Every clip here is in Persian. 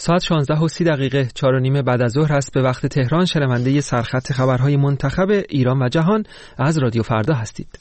ساعت 16:30 4:30 بعد از ظهر است به وقت تهران. شنونده سرخط خبرهای منتخب ایران و جهان از رادیو فردا هستید.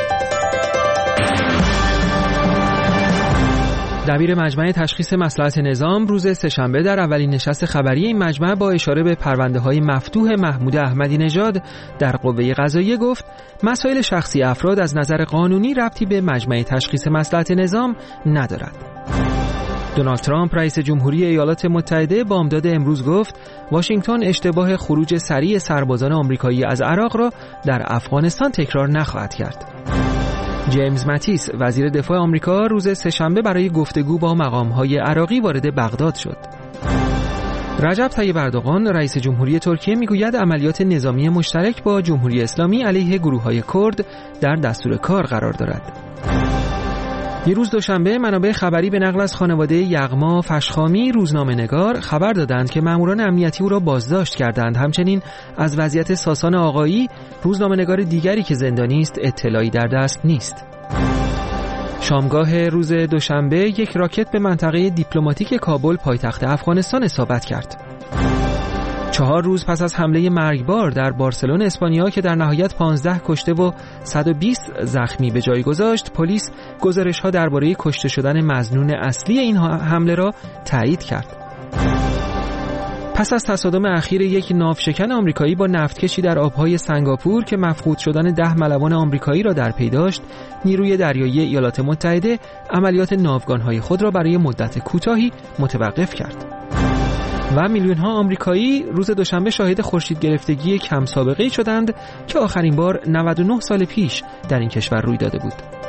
دبیر مجمع تشخیص مصلحت نظام روز سه‌شنبه در اولین نشست خبری این مجمع با اشاره به پرونده‌های مفتوح محمود احمدی نژاد در قوه قضاییه گفت مسائل شخصی افراد از نظر قانونی ربطی به مجمع تشخیص مصلحت نظام ندارد. دونالد ترامپ رئیس جمهوری ایالات متحده بامداد امروز گفت واشنگتن اشتباه خروج سریع سربازان آمریکایی از عراق را در افغانستان تکرار نخواهد کرد. جیمز ماتیس وزیر دفاع آمریکا روز سه‌شنبه برای گفتگو با مقام‌های عراقی وارد بغداد شد. رجب طیب اردوغان رئیس جمهوری ترکیه میگوید عملیات نظامی مشترک با جمهوری اسلامی علیه گروه‌های کرد در دستور کار قرار دارد. دیروز دوشنبه منابع خبری به نقل از خانواده یغما فشخامی روزنامه‌نگار خبر دادند که ماموران امنیتی او را بازداشت کردند. همچنین از وضعیت ساسان آقایی روزنامه‌نگار دیگری که زندانی است اطلاعی در دست نیست. شامگاه روز دوشنبه یک راکت به منطقه دیپلماتیک کابل پایتخت افغانستان اصابت کرد. 4 روز پس از حمله مرگبار در بارسلون اسپانیا که در نهایت 15 کشته و 120 زخمی به جای گذاشت، پلیس گزارش‌ها درباره کشته شدن مظنون اصلی این حمله را تایید کرد. پس از تصادم اخیر یک ناوشکن آمریکایی با نفتکشی در آبهای سنگاپور که مفقود شدن 10 ملوان آمریکایی را در پی داشت، نیروی دریایی ایالات متحده عملیات ناوگان‌های خود را برای مدت کوتاهی متوقف کرد. و میلیون‌ها آمریکایی روز دوشنبه شاهد خورشید گرفتگی کم سابقه‌ای شدند که آخرین بار 99 سال پیش در این کشور روی داده بود.